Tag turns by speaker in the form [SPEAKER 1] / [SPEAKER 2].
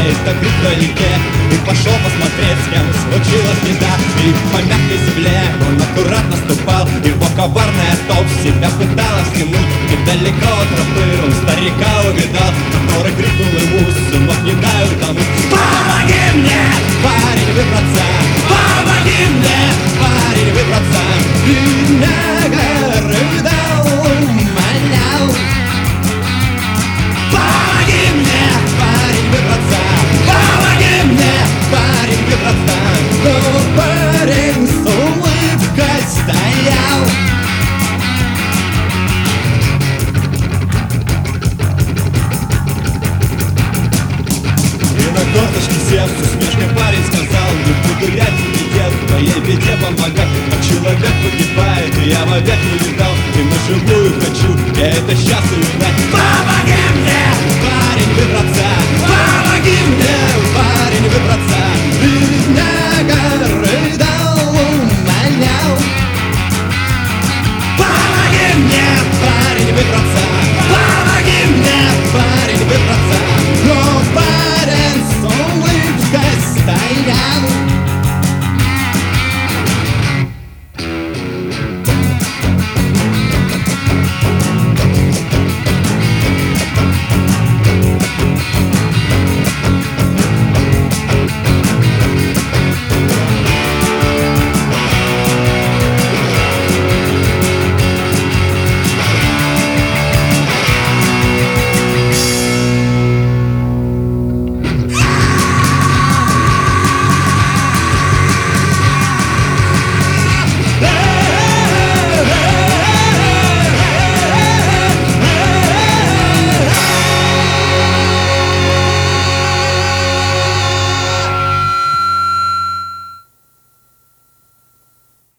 [SPEAKER 1] чей-то крик вдалеке и пошел посмотреть, с кем случилась беда. И по мягкой земле он аккуратно ступал, его коварная толп себя пыталась тянуть. Недалеко от тропы он старика увидал, который крикнул ему: сынок, не дай утонуть. Помоги мне, парень, выбраться! Помоги мне, парень, выбраться! Бедняга рыдал, умолял. Помоги мне, парень, выбраться! Помоги мне, парень, выбраться! Но парень с улыбкой стоял. И на корточке сев, с усмешкой парень сказал: не буду я тебе, дед, в твоей беде помогать. Но человек погибает, и я вовек не видал, и на живую хочу я это сейчас увидать. Помоги мне, парень, выбраться! Помоги мне, парень, выбраться! Бедняга рыдал, умолял. Помоги мне, парень, выбраться! Помоги мне, парень, выбраться! Но парень с улыбкой стоял.